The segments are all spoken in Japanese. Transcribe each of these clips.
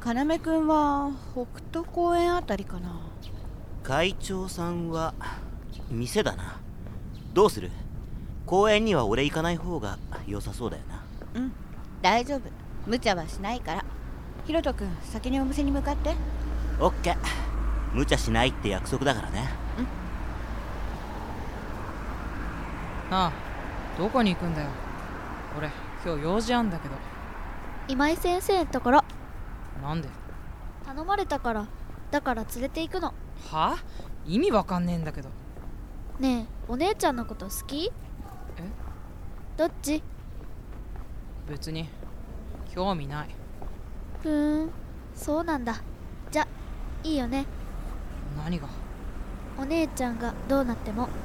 要くんは北斗公園あたりかな。 会長さんは店だな。どうする？公園には俺行かない方が良さそうだよな。 うん、大丈夫。無茶はしないから。ひろとくん、先にお店に向かって。 オッケー。無茶しないって約束だからね。 なあ、どこに行くんだよ。俺今日用事あんだけど。 今井先生のところ。 なんで？ 頼まれたから。だから連れて行くの。 は？意味わかんねえんだけど。 ねえ、お姉ちゃんのこと好き？どっち？ 別に興味ない。 そうなんだ。じゃ、いいよね。 何が？ お姉ちゃんがどうなっても。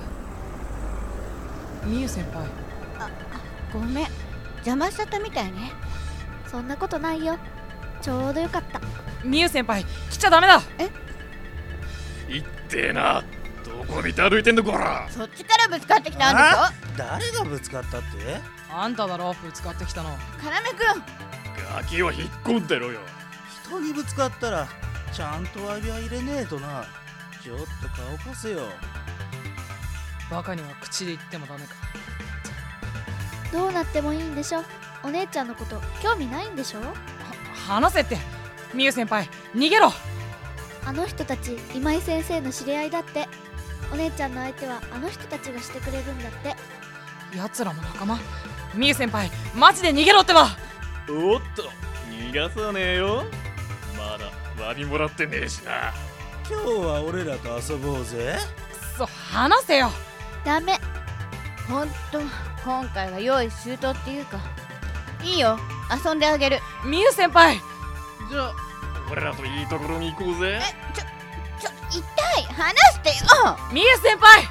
みゆ先輩。 ごめん、邪魔しちゃったみたいね。 そんなことないよ。ちょうどよかった。 みゆ先輩、来ちゃダメだ。 いってえな。どこ見て歩いてんのこら。 そっちからぶつかってきたんでしょ。 誰がぶつかったって？ あんただろ、ぶつかってきたの。 要くん、 ガキは引っ込んでろよ。 人にぶつかったらちゃんと詫びは入れねえとな。ちょっと顔貸せよ。 バカには口で言ってもダメか。 どうなってもいいんでしょ。お姉ちゃんのこと興味ないんでしょ。 話せって。みゆ先輩、逃げろ。 あの人たち今井先生の知り合いだって。お姉ちゃんの相手はあの人たちがしてくれるんだって。 奴らも仲間？みゆ先輩、マジで逃げろってば。 おっと、逃がさねえよ。まだ詫びもらってねえしな。 今日は俺らと遊ぼうぜ。 くそ、話せよ。 ダメ。 ほんと今回は用意周到っていうか。いいよ、遊んであげる。 みゆ先輩。 じゃあ俺らといいところに行こうぜ。 痛い、話してよ。 みゆ先輩。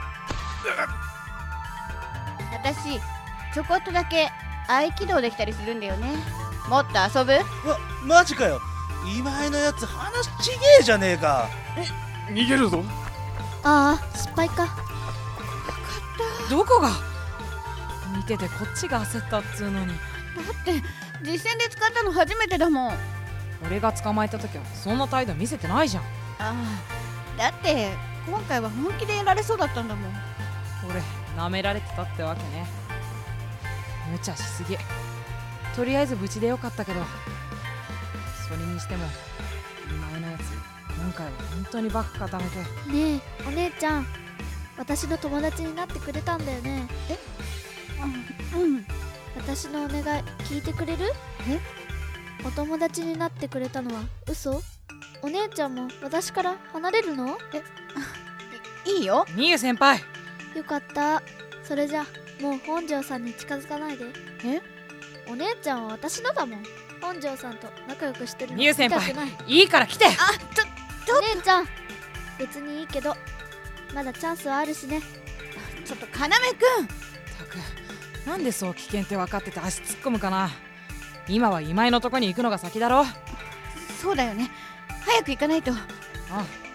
私ちょこっとだけ合気道できたりするんだよね。もっと遊ぶ？ マジかよ。今井のやつ話ちげえじゃねえか。 逃げるぞ。 ああ、失敗か。 どこが？見ててこっちが焦ったっつうのに。 だって実戦で使ったの初めてだもん。 俺が捕まえた時はそんな態度見せてないじゃん。 ああ、だって今回は本気でやられそうだったんだもん。 俺舐められてたってわけね。無茶しすぎ。とりあえず無事でよかったけど、それにしても今井のやつ今回は本当にバッグ固めて。 ねえ、お姉ちゃん、私の友達になってくれたんだよね。 うん。 私のお願い聞いてくれる？お友達になってくれたのは嘘？お姉ちゃんも私から離れるの？ いいよ。 みゆ先輩。 よかった。それじゃもう本庄さんに近づかないで。お姉ちゃんは私のだもん。本庄さんと仲良くしてるのみゆ先輩見たくない。 いいから来て。 あ、 お姉ちゃん、別にいいけどまだチャンスはあるしね。 ちょっと要くん。 たく、なんでそう危険って分かってて足突っ込むかな。今は今井のとこに行くのが先だろ。 そうだよね、早く行かないと。 ああ。